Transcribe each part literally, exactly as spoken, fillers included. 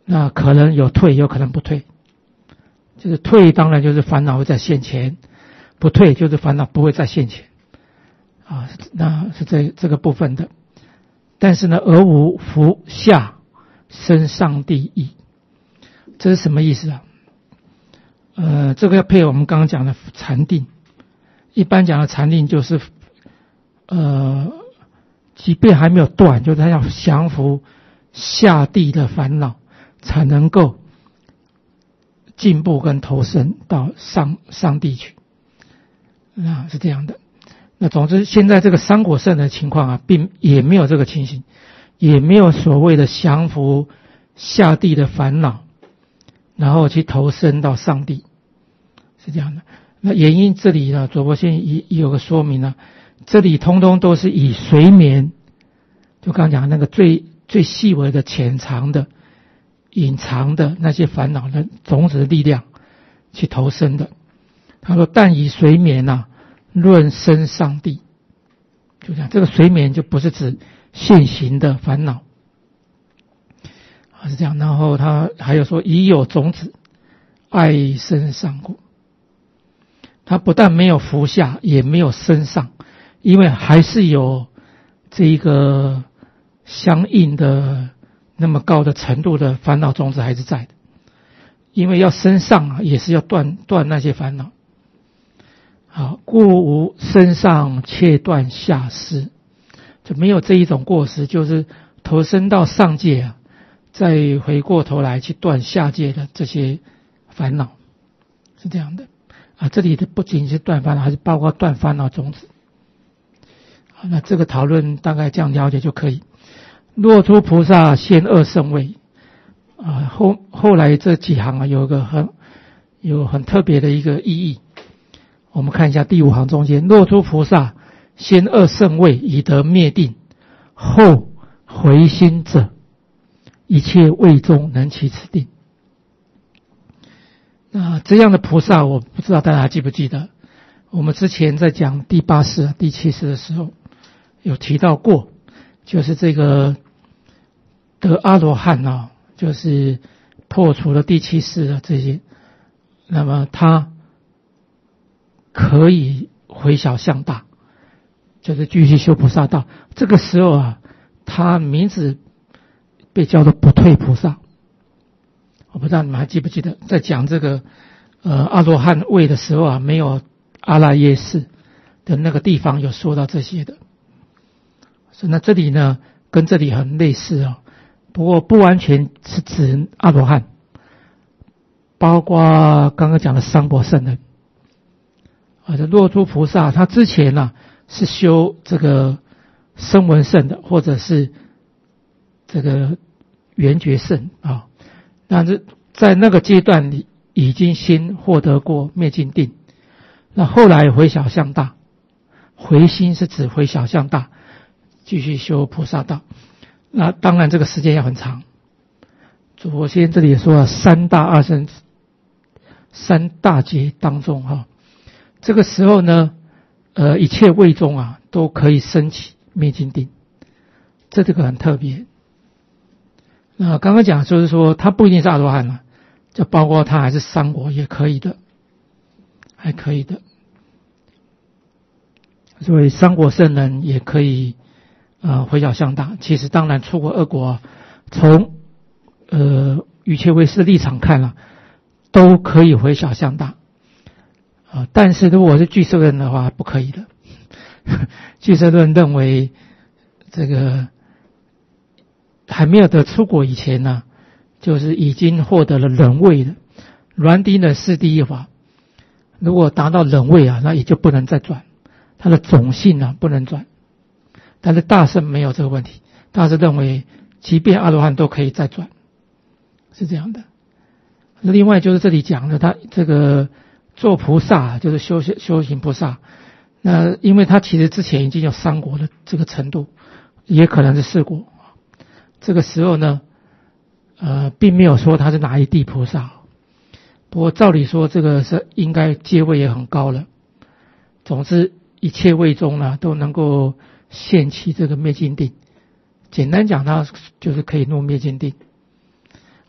那可能有退，有可能不退。就是退当然就是烦恼会在现前，不退就是烦恼不会在现前啊，那是这这个部分的。但是呢，而无福下生上帝意，这是什么意思啊？呃，这个要配合我们刚刚讲的禅定。一般讲的禅定就是，呃，即便还没有断，就是他要降服下地的烦恼，才能够进步跟投身到上上地去。那是这样的。那总之，现在这个三果圣的情况啊，并也没有这个情形，也没有所谓的降服下地的烦恼，然后去投身到上帝，是这样的。那原因这里呢，左伯先也有个说明呢，这里通通都是以睡眠，就刚讲那个最最细微的、潜藏的、隐藏的那些烦恼的种子的力量去投身的。他说：“但以睡眠啊。”论生上帝，就这样，这个睡眠就不是指现行的烦恼，啊是这样。然后他还有说，已有种子，爱生上果。他不但没有服下，也没有升上，因为还是有这一个相应的那么高的程度的烦恼种子还是在的。因为要升上啊，也是要断断那些烦恼。好，故无身上切断下失，就没有这一种过失，就是投身到上界啊，再回过头来去断下界的这些烦恼，是这样的啊。这里的不仅是断烦恼，还是包括断烦恼种子。好，那这个讨论大概这样了解就可以。若诸菩萨现二圣位啊，后后来这几行啊，有一个很有很特别的一个意义。我们看一下第五行中间，若诸菩萨先二圣位以得灭定，后回心者，一切位中能起此定。那这样的菩萨，我不知道大家还记不记得，我们之前在讲第八世、第七世的时候有提到过，就是这个得阿罗汉啊，就是破除了第七世的这些，那么他可以回小向大，就是继续修菩萨道。这个时候啊，他名字被叫做不退菩萨。我不知道你们还记不记得，在讲这个呃阿罗汉位的时候啊，没有阿赖耶识的那个地方有说到这些的。所以那这里呢，跟这里很类似哦，不过不完全是指阿罗汉，包括刚刚讲的三果圣人。啊，这若诸菩萨他之前呢、啊、是修这个声闻圣的，或者是这个缘觉圣啊，但是在那个阶段里已经先获得过灭尽定，那后来回小向大，回心是指回小向大，继续修菩萨道。那当然这个时间要很长。我先这里也说了三大二圣三大劫当中哈、啊。这个时候呢，呃，一切位中啊，都可以升起灭尽定，这这个很特别。那刚刚讲就是说，他不一定是阿罗汉了，就包括他还是三果也可以的，还可以的。所以三果圣人也可以呃回小向大。其实当然出国二国、啊，从呃一切位士的立场看了、啊，都可以回小向大。啊，但是如果是俱舍论的话，不可以的。俱舍论认为，这个还没有得出国以前呢，就是已经获得了忍位的。软顶忍是第一法，如果达到忍位啊，那也就不能再转，它的种性啊不能转。但是大圣没有这个问题，大圣认为，即便阿罗汉都可以再转，是这样的。另外就是这里讲的，他这个。做菩萨就是修修行菩萨，那因为他其实之前已经有三果的这个程度，也可能是四果。这个时候呢，呃，并没有说他是哪一地菩萨，不过照理说这个是应该阶位也很高了。总之，一切位中呢都能够现起这个灭尽定。简单讲，它就是可以入灭尽定。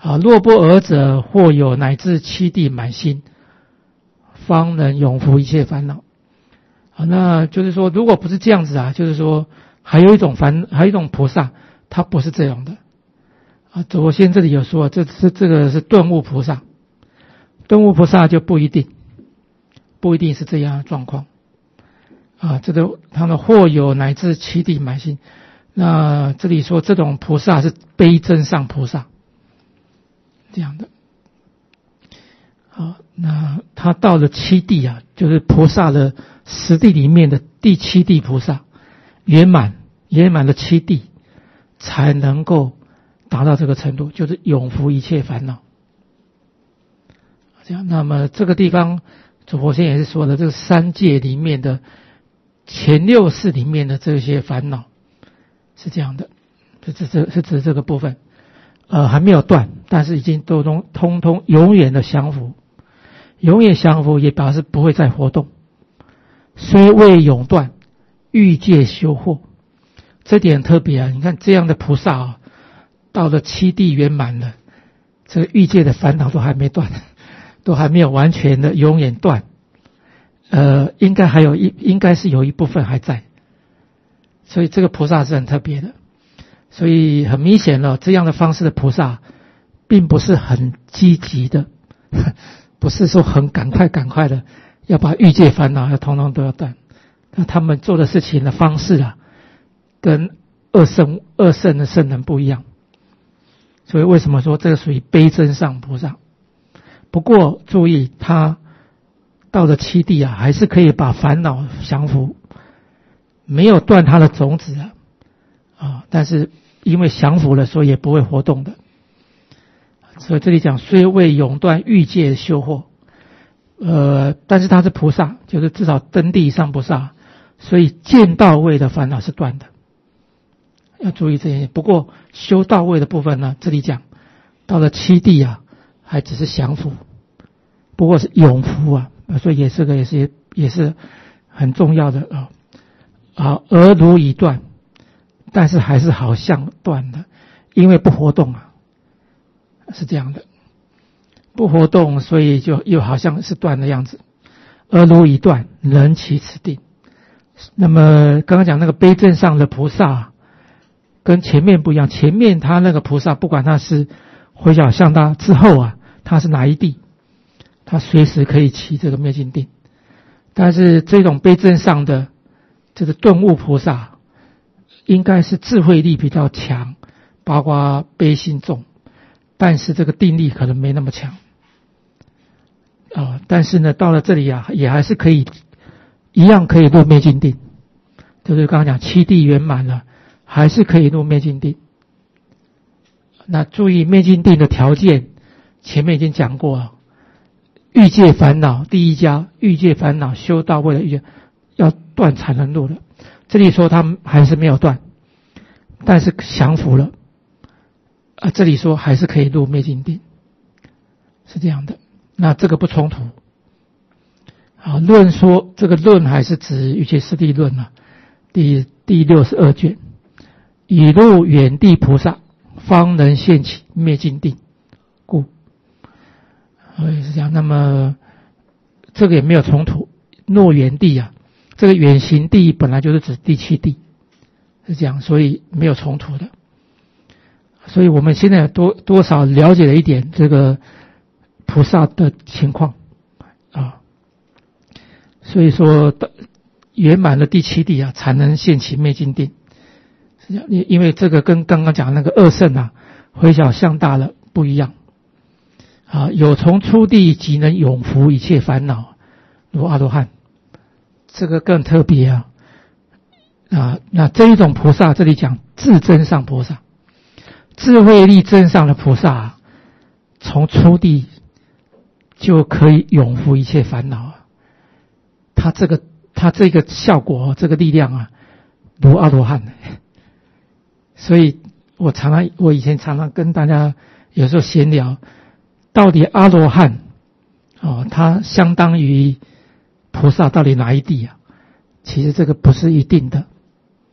啊，若不尔者，或有乃至七地满心，方能永伏一切烦恼。啊，那就是说，如果不是这样子啊，就是说，还有一种烦，还有一种菩萨，他不是这样的。啊，左先这里有说，这是这个是顿悟菩萨，顿悟菩萨就不一定，不一定是这样的状况。啊，这个他们或有乃至七地满心，那这里说这种菩萨是悲真上菩萨。这样的，好，那他到了七地啊，就是菩萨的十地里面的第七地菩萨，圆满圆满了七地，才能够达到这个程度，就是永伏一切烦恼。这样，那么这个地方，主佛先也是说的，这个三界里面的前六世里面的这些烦恼，是这样的，是指这是指这个部分。呃，还没有断，但是已经都通通通永远的降伏，永远降伏也表示不会再活动。虽未永断，欲界修惑，这点很特别啊！你看这样的菩萨啊，到了七地圆满了，这个欲界的烦恼都还没断，都还没有完全的永远断。呃，应该还有一，应该是有一部分还在，所以这个菩萨是很特别的。所以很明显了，这样的方式的菩萨，并不是很积极的，不是说很赶快赶快的要把欲界烦恼要统统都要断。那他们做的事情的方式啊，跟二圣二圣的圣人不一样。所以为什么说这个属于悲真上菩萨？不过注意，他到了七地啊，还是可以把烦恼降伏，没有断他的种子啊，啊，但是因为降伏了，所以也不会活动的。所以这里讲虽未永断欲界修惑，呃，但是他是菩萨，就是至少登地上菩萨，所以见到位的烦恼是断的，要注意这些。不过修到位的部分呢，这里讲到了七地啊，还只是降伏，不过是永伏啊，所以也是个也是也是很重要的啊。啊，而如已断。但是还是好像断了，因为不活动啊，是这样的，不活动，所以就又好像是断的样子。而如已断，能起此定。那么刚刚讲那个悲正上的菩萨，跟前面不一样，前面他那个菩萨，不管他是回小向大之后啊，他是哪一地，他随时可以起这个灭尽定。但是这种悲正上的这个顿悟菩萨，应该是智慧力比较强，包括悲心重，但是这个定力可能没那么强。啊，但是呢，到了这里啊，也还是可以，一样可以入灭尽定，就是刚刚讲七地圆满了，还是可以入灭尽定。那注意灭尽定的条件，前面已经讲过了，欲界烦恼第一家，欲界烦恼修到位了欲界，要断才能入的。这里说他们还是没有断，但是降服了。啊，这里说还是可以入灭尽定，是这样的。那这个不冲突。好，论说这个论还是指欲界四谛论啊，第第六十二卷，以入远地菩萨，方能现起灭尽定，故。所以是这样。那么这个也没有冲突。若远地啊。这个远行地本来就是指第七地，是这样，所以没有冲突的。所以我们现在多多少了解了一点这个菩萨的情况啊。所以说圆满了第七地啊，才能现起灭尽定。是这样，因为这个跟刚刚讲的那个二圣啊，回小向大了不一样啊。有从初地即能永伏一切烦恼，如阿罗汉。这个更特别啊！啊，那这一种菩萨，这里讲智真上菩萨，智慧力真上的菩萨、啊，从初地就可以永伏一切烦恼啊！他这个他这个效果，这个力量啊，如阿罗汉。所以我常常我以前常常跟大家有时候闲聊，到底阿罗汉哦，他相当于菩萨到底哪一地啊？其实这个不是一定的。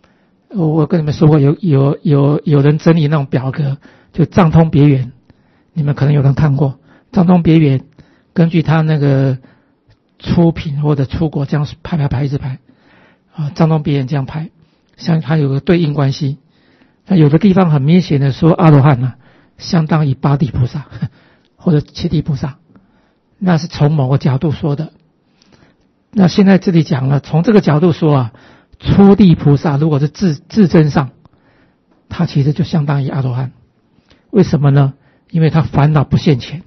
我跟你们说过，有有有有人整理那种表格，就藏通别圆， 你们可能有人看过藏中别园，根据他那个出品或者出国这样排排排一直排啊，藏中别园这样排，像它有个对应关系。那有的地方很明显的说阿罗汉呢、啊，相当于八地菩萨或者七地菩萨，那是从某个角度说的。那现在这里讲了，从这个角度说啊，初地菩萨如果是自自证上，他其实就相当于阿罗汉。为什么呢？因为他烦恼不现前，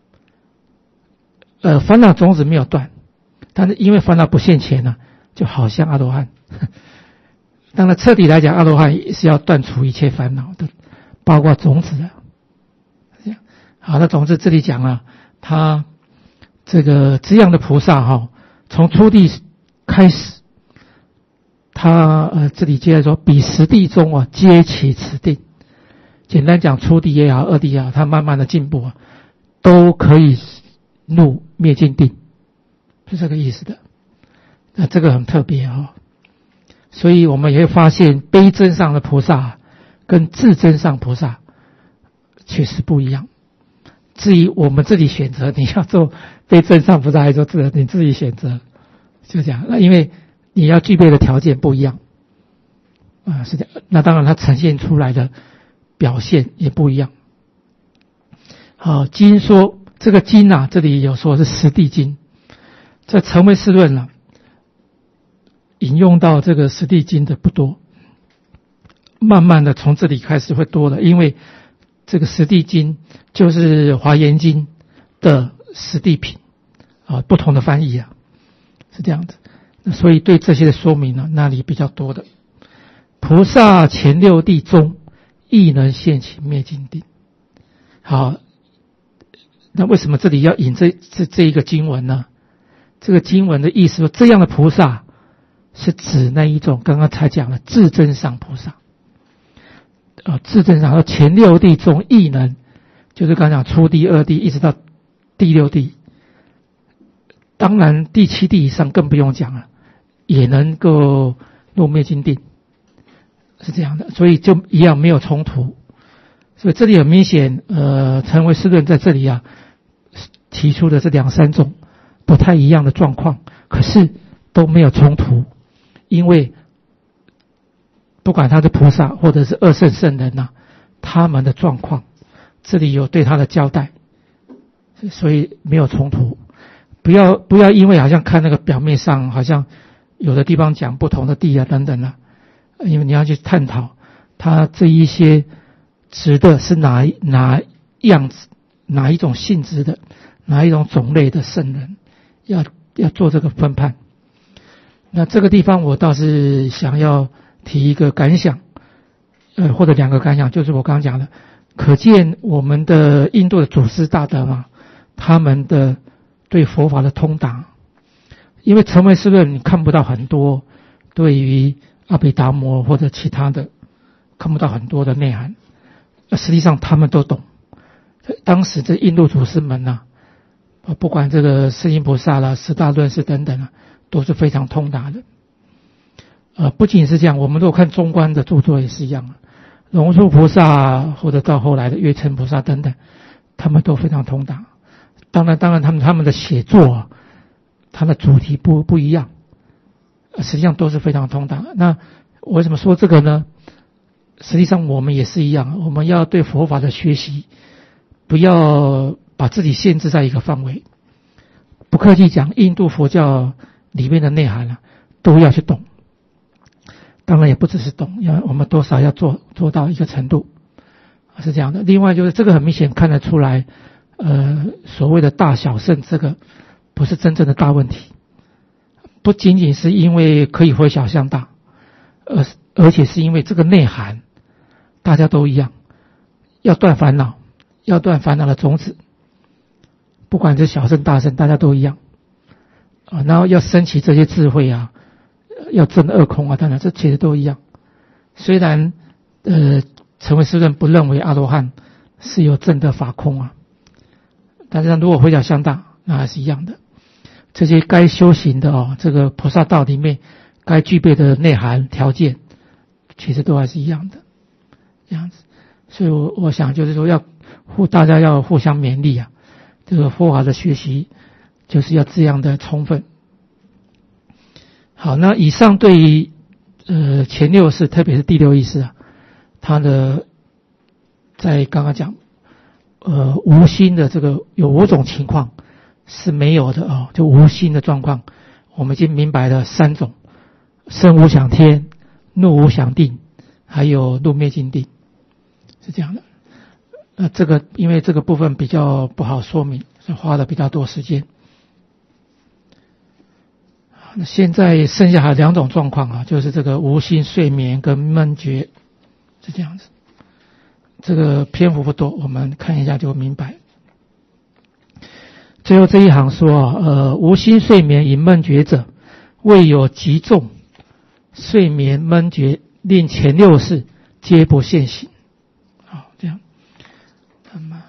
呃，烦恼种子没有断，但是因为烦恼不现前呢、啊，就好像阿罗汉。当然，彻底来讲，阿罗汉是要断除一切烦恼的，包括种子的。这样，好，那总之这里讲啊，他这个这样的菩萨哈、哦，从初地开始，他呃这里接着说，彼十地中啊，皆起此定。简单讲，初地也好，二地也好，他慢慢的进步啊，都可以入灭尽定，是这个意思的。那这个很特别啊、哦。所以我们也会发现，悲真上的菩萨跟自真上菩萨确实不一样。至于我们自己选择，你要做悲真上菩萨还是做自真，你自己选择，就这样。那因为你要具备的条件不一样啊，是这样。那当然，它呈现出来的表现也不一样。好，经说这个经啊，这里有说是十地经，在成唯识论了。引用到这个十地经的不多，慢慢的从这里开始会多了，因为这个十地经就是华严经的十地品啊，不同的翻译啊，是这样子。那所以对这些的说明呢，那里比较多的。菩萨前六地中，亦能现起灭尽定。好，那为什么这里要引这这这一个经文呢？这个经文的意思说，这样的菩萨是指那一种刚刚才讲的自真上菩萨，呃，自真上说前六地中亦能，就是刚刚讲初地、二地一直到第六地，当然第七地以上更不用讲了，也能够入灭尽定，是这样的，所以就一样没有冲突。所以这里很明显，呃，成唯识论在这里啊提出的这两三种不太一样的状况，可是都没有冲突。因为不管他是菩萨或者是二圣圣人呐、啊，他们的状况这里有对他的交代，所以没有冲突。不要不要因为好像看那个表面上好像有的地方讲不同的地啊等等啊，因为你要去探讨他这一些指的是哪哪样子哪一种性质的哪一种种类的圣人，要要做这个分判。那这个地方我倒是想要提一个感想，呃，或者两个感想，就是我刚刚讲的，可见我们的印度的祖师大德嘛，他们的对佛法的通达，因为成唯识论你看不到很多对于阿毗达摩或者其他的看不到很多的内涵，实际上他们都懂。当时这印度祖师们呐、啊，不管这个世音菩萨啦、十大论师等等啊，都是非常通达的。呃，不仅是这样，我们如果看中观的著作也是一样，龙树菩萨或者到后来的月称菩萨等等，他们都非常通达。当然，当然他们他们的写作、啊，他的主题不不一样，实际上都是非常通达。那我为什么说这个呢？实际上我们也是一样，我们要对佛法的学习，不要把自己限制在一个范围。不客气讲，印度佛教里面的内涵啊，都要去懂。当然也不只是懂，要我们多少要做做到一个程度，是这样的。另外就是这个很明显看得出来，呃，所谓的大小圣这个不是真正的大问题，不仅仅是因为可以回小向大，而而且是因为这个内涵大家都一样，要断烦恼，要断烦恼的种子，不管是小圣大圣，大家都一样啊。然后要升起这些智慧啊，要证二空啊，当然这其实都一样。虽然呃，成唯识论不认为阿罗汉是有证得法空啊，但是如果回小向大，那还是一样的。这些该修行的哦，这个菩萨道里面该具备的内涵条件，其实都还是一样的，这样子。所以我我想就是说要互大家要互相勉励啊，这个佛法的学习就是要这样的充分。好，那以上对于呃前六识，特别是第六意识啊，它的在刚刚讲呃无心的这个有五种情况是没有的哦，就无心的状况，我们已经明白了三种：身无想天、怒无想定，还有怒灭尽定，是这样的。那这个因为这个部分比较不好说明，所以花了比较多时间。那现在剩下还有两种状况啊，就是这个无心睡眠跟闷觉，是这样子。这个篇幅不多，我们看一下就明白。最后这一行说啊，呃，无心睡眠以闷觉者，未有极重睡眠闷觉，令前六识皆不现行。好，这样，那么，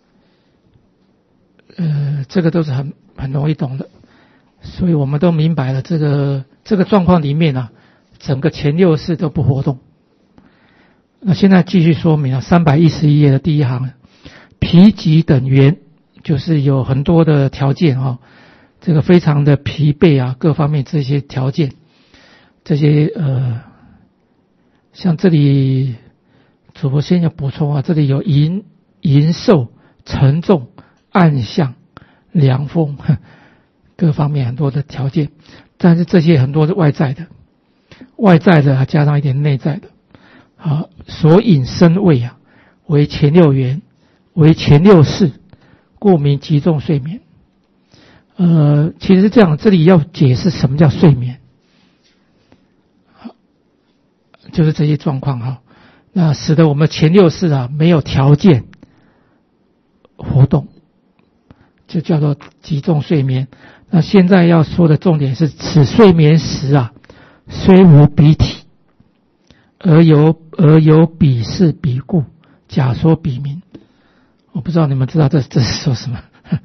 呃，这个都是很很容易懂的。所以我们都明白了，这个这个状况里面啊，整个前六识都不活动。那现在继续说明啊，三百一十一页的第一行，疲极等缘，就是有很多的条件啊，这个非常的疲惫啊，各方面这些条件，这些呃，像这里主播先要补充啊，这里有淫淫瘦、沉重、暗象、凉风。各方面很多的条件，但是这些很多是外在的，外在的还加上一点内在的。好，所引身位啊，为前六缘，为前六识，故名极重睡眠。呃，其实是这样，这里要解释什么叫睡眠，好，就是这些状况哈，那使得我们前六识啊没有条件活动，就叫做极重睡眠。那现在要说的重点是，此睡眠时啊，虽无彼体，而有而有彼事彼故，假说彼名。我不知道你们知道这这是说什么？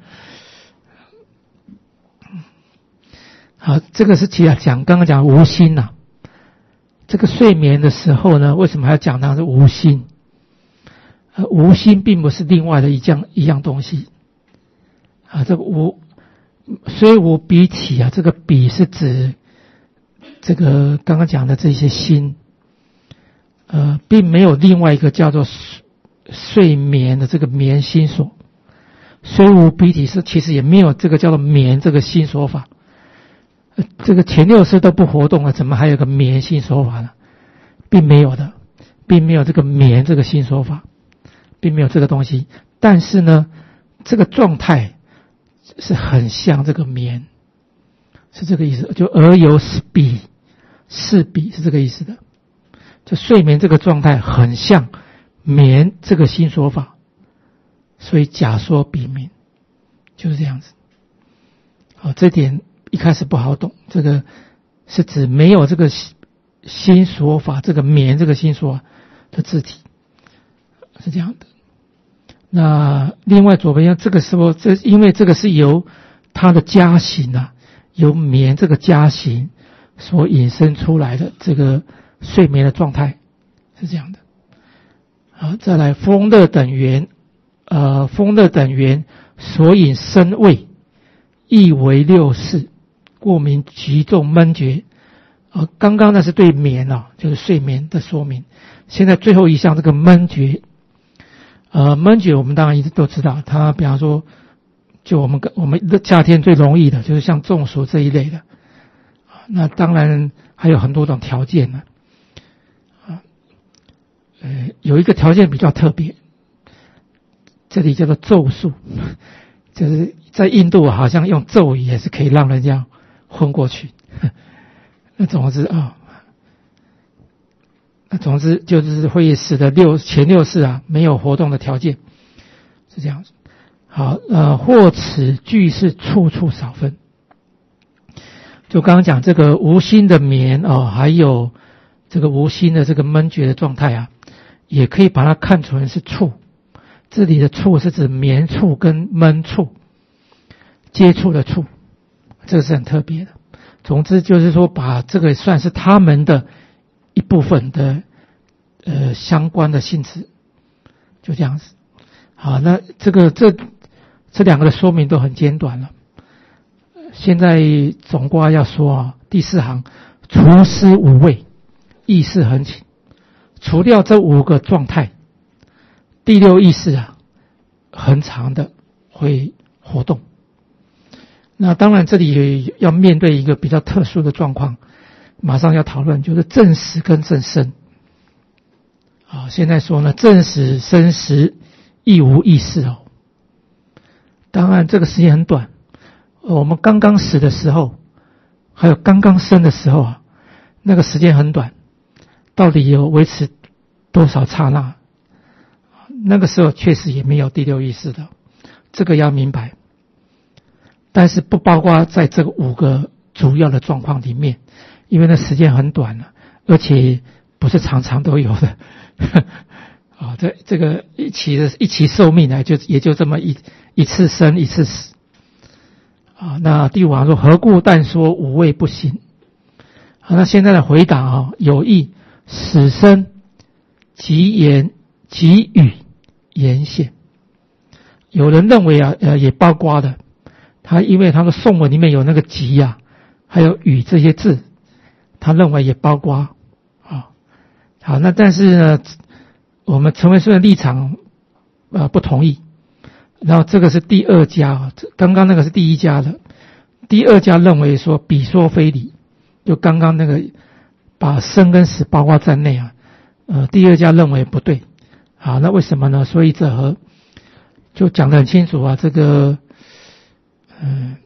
好，这个是其实讲刚刚讲无心呐、啊。这个睡眠的时候呢，为什么还要讲它是无心？呃，无心并不是另外的一样一样东西啊，这个无。虽无彼体啊，这个彼是指这个刚刚讲的这些心，呃，并没有另外一个叫做睡眠的这个眠心所。虽无彼体是其实也没有这个叫做眠这个心所法，呃、这个前六识都不活动了，怎么还有个眠心所法呢？并没有的，并没有这个眠这个心所法，并没有这个东西。但是呢，这个状态是很像这个眠，是这个意思，就而有彼是彼是这个意思的，就睡眠这个状态很像眠这个心所法，所以假说彼名，就是这样子。好，这点一开始不好懂，这个是指没有这个心所法，这个眠这个心所的字体，是这样的。那另外左边这个时候，这因为这个是由它的加行啊，由眠这个加行所引申出来的这个睡眠的状态，是这样的。好，再来风热等缘，呃，风热等缘所引身位，亦为六识，故名极重闷觉。呃，刚刚那是对眠啊，就是睡眠的说明。现在最后一项这个闷觉。呃，闷觉我们当然一直都知道，它比方说，就我们我们夏天最容易的就是像中暑这一类的，那当然还有很多种条件呢，啊，呃，有一个条件比较特别，这里叫做咒术，就是在印度好像用咒语也是可以让人家昏过去，那总之啊。那总之就是会使得六前六识啊没有活动的条件，是这样子。好，呃，或此俱是处处少分。就刚刚讲这个无心的眠哦，还有这个无心的这个闷觉的状态啊，也可以把它看成是处。这里的处是指眠处跟闷处，接触的处，这个是很特别的。总之就是说，把这个算是他们的一部分的呃相关的性质，就这样子。 好，那这个这这两个的说明都很简短了。现在总括要说啊，第四行除失五味，意识恒起，除掉这五个状态，第六意识啊，恒常的会活动。那当然这里要面对一个比较特殊的状况，马上要讨论，就是正实跟正生。好，现在说呢，正实生时亦无意识哦。当然这个时间很短，我们刚刚死的时候，还有刚刚生的时候啊，那个时间很短，到底有维持多少刹那？那个时候确实也没有第六意识的，这个要明白。但是不包括在这个五个主要的状况里面，因为那时间很短了，而且不是常常都有的。啊，这这个一起的一起寿命呢，就也就这么一一次生一次死。啊，那第五行说何故但说五味不行？好，那现在的回答啊，有意死生即言即语言现。有人认为啊，呃，也包括的。他因为他的颂文里面有那个即啊，还有语这些字，他认为也包括啊。好，那但是呢，我们陈维顺的立场呃不同意。然后这个是第二家，刚刚那个是第一家的。第二家认为说彼说非理，就刚刚那个把生跟死包括在内啊。呃，第二家认为不对。好，那为什么呢？所以这和就讲得很清楚啊，这个。嗯，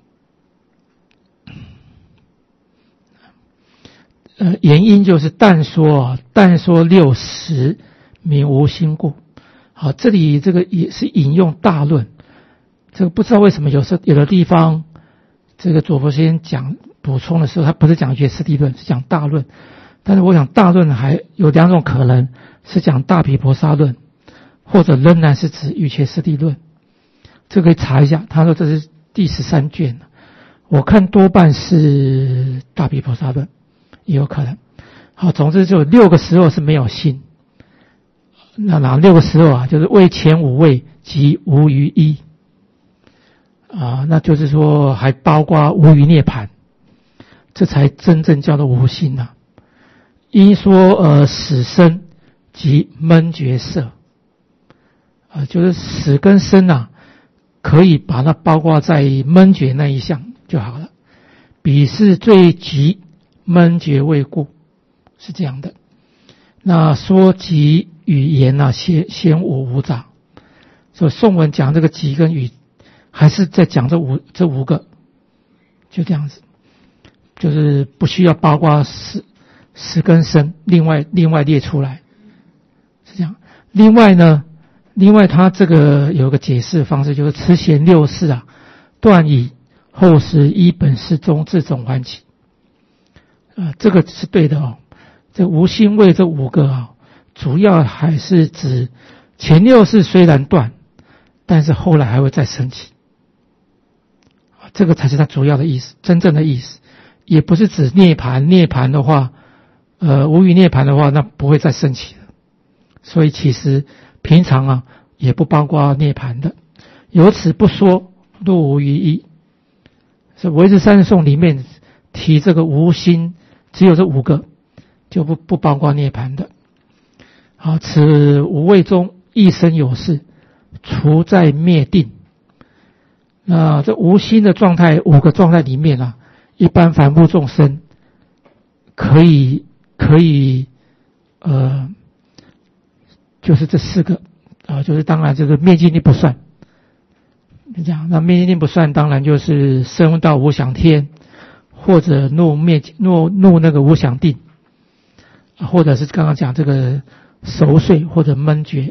呃，原因就是但说啊，但说六十名无心故。好，这里这个也是引用大论，这个不知道为什么有时候有的地方，这个左佛先讲补充的时候，他不是讲觉世谛论，是讲大论。但是我想大论还有两种可能，是讲大毗婆沙论，或者仍然是指瑜伽世谛论。这个可以查一下，他说这是第十三卷，我看多半是大毗婆沙论，也有可能。好，总之就六个时候是没有心。那哪六个时候啊？就是为前五味即无余一啊，那就是说还包括无余涅槃，这才真正叫做无心呐、啊。因说呃死生即闷觉色啊，就是死跟生啊，可以把它包括在闷觉那一项就好了。彼是最极闷觉未故，是这样的。那说极语言啊，先先无无杂，所以颂文讲这个极跟语，还是在讲这五这五个，就这样子，就是不需要包括死死跟生，另外另外列出来，是这样。另外呢，另外他这个有个解释方式，就是持贤六事啊，断以后时依本事中自总还起，呃，这个是对的哦。这无心味这五个啊，主要还是指前六事虽然断，但是后来还会再升起，这个才是它主要的意思，真正的意思，也不是指涅槃。涅槃的话，呃，无余涅槃的话，那不会再升起了。所以其实平常啊，也不包括涅槃的。由此不说，若无余一。所以唯识三颂里面提这个无心，只有这五个。就不不包括涅槃的。好，此五味中一生有事，除在灭定。那这无心的状态，五个状态里面啊，一般凡夫众生可以可以呃，就是这四个啊，就是当然这个灭尽定不算。这样，那灭尽定不算，当然就是升到无想天，或者入灭入入那个无想定。或者是刚刚讲这个熟睡或者闷觉，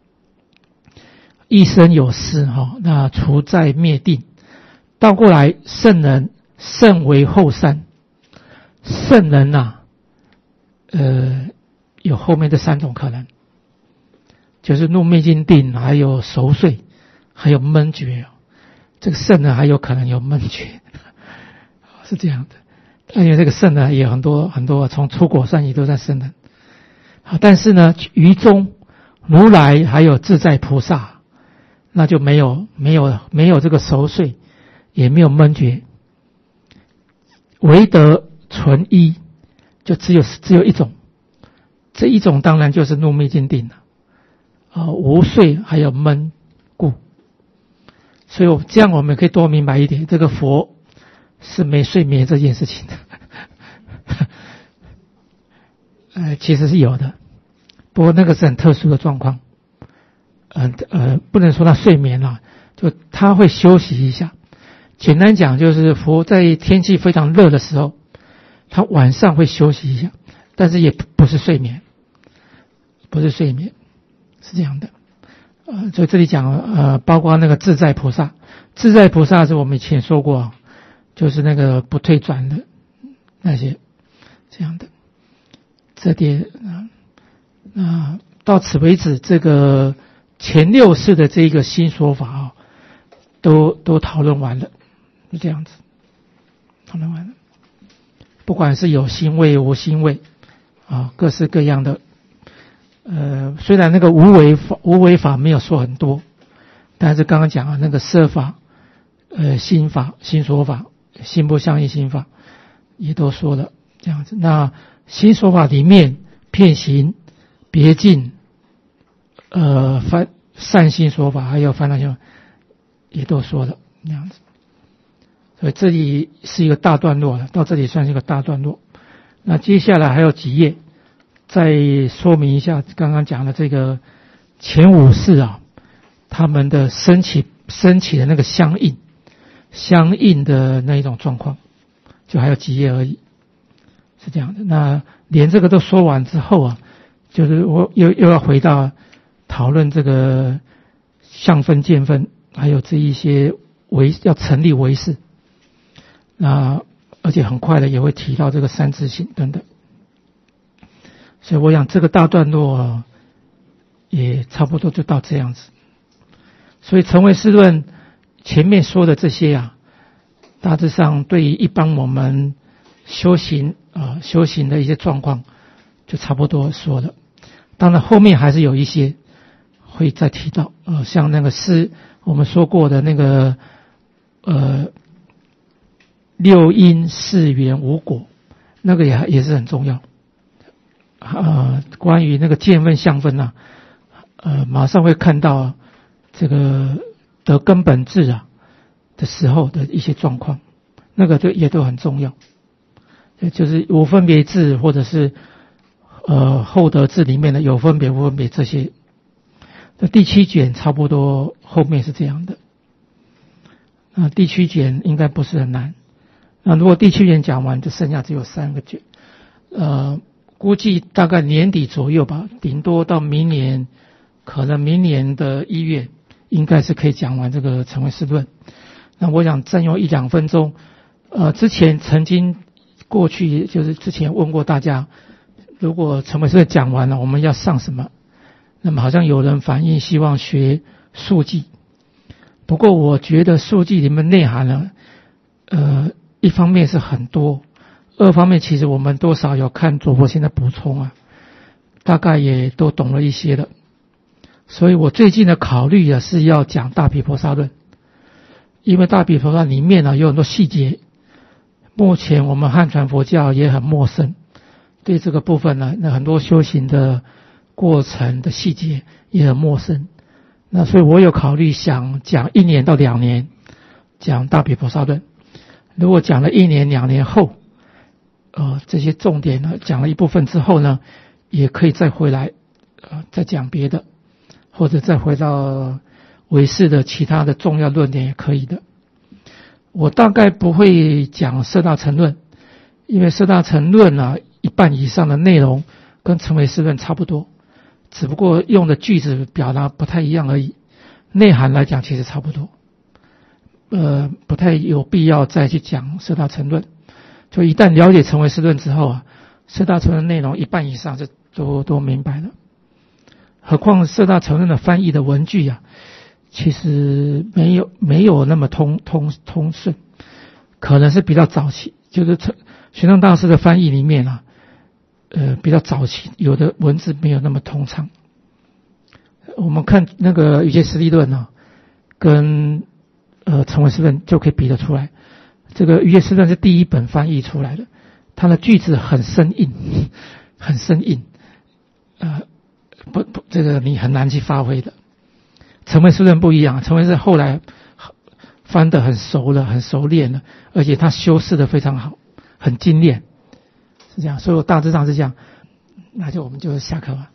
一生有事哈，那除在灭定。倒过来，圣人圣为后三，圣人呐、啊，呃，有后面这三种可能，就是入灭尽定，还有熟睡，还有闷觉。这个圣人还有可能有闷觉，是这样的。因为这个圣人也有很多很多，从出果善也都在圣人。好，但是呢，于中如来还有自在菩萨， 那就没有没有没有这个熟睡，也没有闷觉，唯得纯一，就只有只有一种，这一种当然就是怒灭尽定了，啊、呃，无睡还有闷故，所以我这样我们可以多明白一点，这个佛是没睡眠这件事情的，呃，其实是有的，不过那个是很特殊的状况，呃呃，不能说他睡眠了，就他会休息一下。简单讲就是佛在天气非常热的时候，他晚上会休息一下，但是也不是睡眠，不是睡眠，是这样的。呃，所以这里讲呃，包括那个自在菩萨，自在菩萨是我们以前说过，就是那个不退转的那些这样的。这点啊，那到此为止，这个前六世的这个新说法啊，都都讨论完了，就这样子，讨论完了。不管是有心位无心位啊，各式各样的。呃，虽然那个无为法无为法没有说很多，但是刚刚讲啊，那个色法、呃心法、心说法、心不相应心法，也都说了这样子。那心说法里面，遍行、别境、呃烦善心说法，还有烦恼心法，也都说了这样子。所以这里是一个大段落了，到这里算是一个大段落。那接下来还有几页，再说明一下刚刚讲的这个前五世啊，他们的升起升起的那个相应相应的那一种状况，就还有几页而已，是这样的。那连这个都说完之后啊，就是我又又要回到讨论这个相分见分，还有这一些唯要成立唯识，那而且很快的也会提到这个三自性等等。所以我想这个大段落也差不多就到这样子。所以成唯识论前面说的这些啊，大致上对于一般我们修行啊、呃、修行的一些状况就差不多说了。当然后面还是有一些会再提到，呃，像那个是我们说过的那个呃六因四缘五果，那个也也是很重要。呃，关于那个见分相分啊，呃，马上会看到这个得根本智啊的时候的一些状况，那个就也都很重要。就是无分别智或者是呃后得智里面的有分别无分别这些。那第七卷差不多后面是这样的。那第七卷应该不是很难。那如果第七卷讲完，就剩下只有三个卷。呃。估计大概年底左右吧，顶多到明年，可能明年的一月应该是可以讲完这个成唯识论。那我想占用一两分钟，呃，之前曾经过去就是之前问过大家，如果成唯识论讲完了，我们要上什么？那么好像有人反映希望学数记，不过我觉得数记里面内涵呢，呃，一方面是很多。二方面，其实我们多少有看卓佛先的补充啊，大概也都懂了一些了。所以我最近的考虑啊是要讲大毗婆沙论，因为大毗婆沙里面呢有很多细节，目前我们汉传佛教也很陌生，对这个部分呢，那很多修行的过程的细节也很陌生。那所以我有考虑想讲一年到两年讲大毗婆沙论，如果讲了一年两年后。呃，这些重点呢讲了一部分之后呢，也可以再回来，呃，再讲别的，或者再回到唯识的其他的重要论点也可以的。我大概不会讲摄大乘论，因为摄大乘论啊，一半以上的内容跟成唯识论差不多，只不过用的句子表达不太一样而已，内涵来讲其实差不多，呃，不太有必要再去讲摄大乘论。就一旦了解成唯识论之后啊，摄大乘论内容一半以上就都都明白了。何况摄大乘论的翻译的文句啊，其实没有没有那么通通通顺，可能是比较早期，就是玄奘大师的翻译里面啊，呃比较早期，有的文字没有那么通畅。我们看那个瑜伽师地论啊， 跟呃成文诗论就可以比得出来。这个渔业诗论是第一本翻译出来的，它的句子很生硬，很生硬，呃，不不，这个你很难去发挥的。成文诗论不一样，成文是后来翻得很熟了，很熟练了，而且它修饰得非常好，很精炼，是这样。所以我大致上是这样，那就我们就下课吧。